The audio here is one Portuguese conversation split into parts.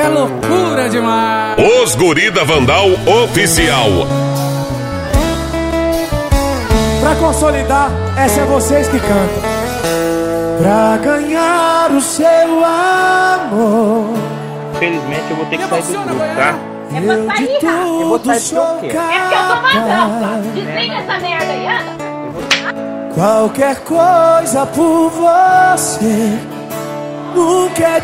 É loucura demais. Os Guri da Vandal Oficial. Pra consolidar, essa é vocês que cantam. Pra ganhar o seu amor. Infelizmente eu vou ter que sair do grupo, tá? É pra sair, cara. Eu vou sair do quê? É porque eu tô mandando. Desliga essa merda aí, anda. Qualquer coisa por você nunca é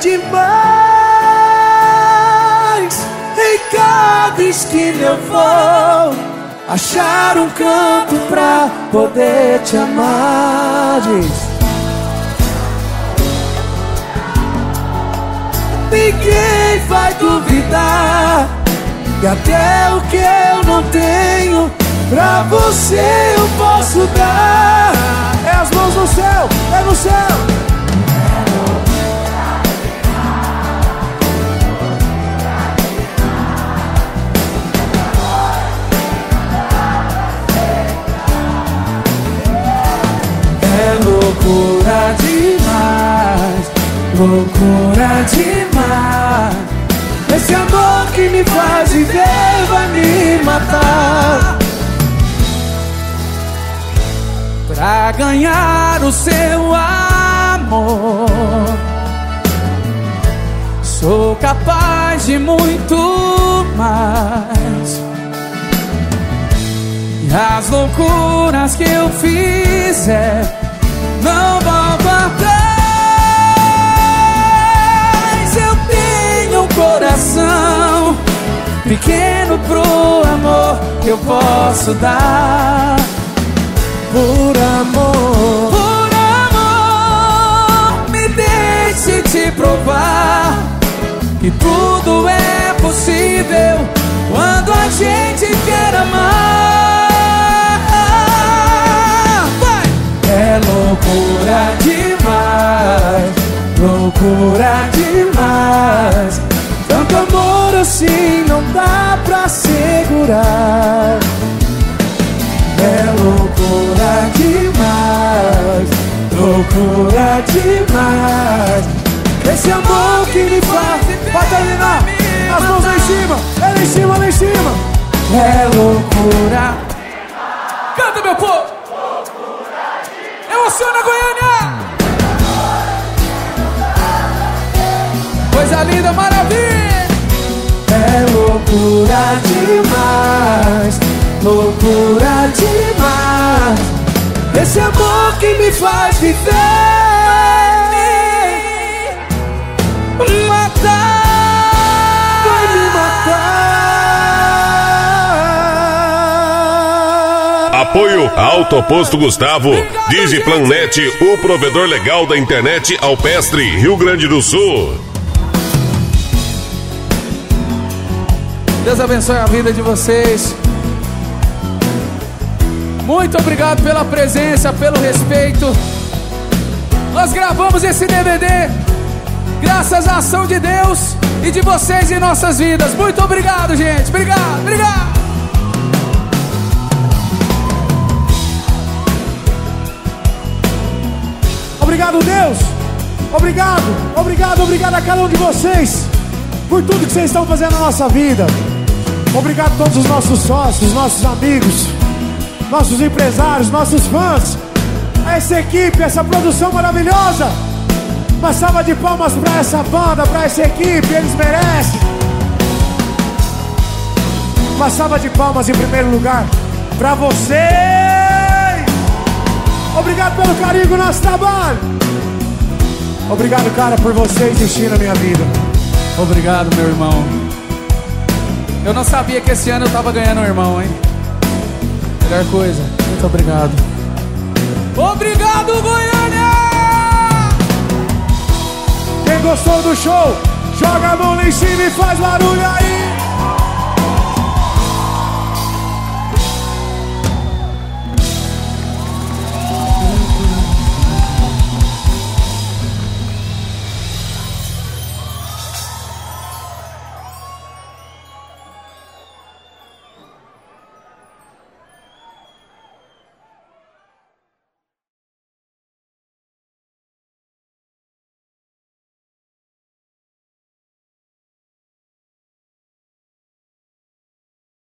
demais. Em cada esquina eu vou achar um canto pra poder te amar. Diz. Ninguém vai duvidar que até o que eu não tenho pra você eu posso dar. É as mãos no céu, é no céu. É loucura demais, loucura demais. Esse amor que me faz viver vai me matar. Pra ganhar o seu amor, sou capaz de muito mais. E as loucuras que eu fizer não volto atrás. Eu tenho um coração pequeno pro amor que eu posso dar. Por amor, me deixe te provar que tudo é possível quando a gente quer amar. Vai! É loucura demais, loucura demais. Tanto amor assim não dá pra segurar. É loucura demais, loucura demais. Esse amor que me faz batalhar. As mãos lá em cima, é lá em cima, lá em cima. É loucura. Canta, meu povo. Emociona, Goiânia. Coisa linda, maravilha. É loucura demais, loucura demais. Esse amor que me faz viver, matar, vai me matar. Apoio Autoposto Gustavo, Digiplanet, o provedor legal da internet Alpestre, Rio Grande do Sul. Deus abençoe a vida de vocês. Muito obrigado pela presença, pelo respeito. Nós gravamos esse DVD graças à ação de Deus e de vocês em nossas vidas. Muito obrigado, gente. Obrigado, obrigado. Obrigado, Deus. Obrigado, obrigado, obrigado a cada um de vocês por tudo que vocês estão fazendo na nossa vida. Obrigado a todos os nossos sócios, nossos amigos, nossos empresários, nossos fãs, a essa equipe, essa produção maravilhosa. Uma salva de palmas pra essa banda, pra essa equipe, eles merecem. Uma salva de palmas em primeiro lugar pra vocês. Obrigado pelo carinho do nosso trabalho. Obrigado, cara, por você existir na minha vida. Obrigado, meu irmão. Eu não sabia que esse ano eu tava ganhando um irmão, hein? Melhor coisa. Muito obrigado. Obrigado, Goiânia! Quem gostou do show, joga a mão lá em cima e faz barulho aí.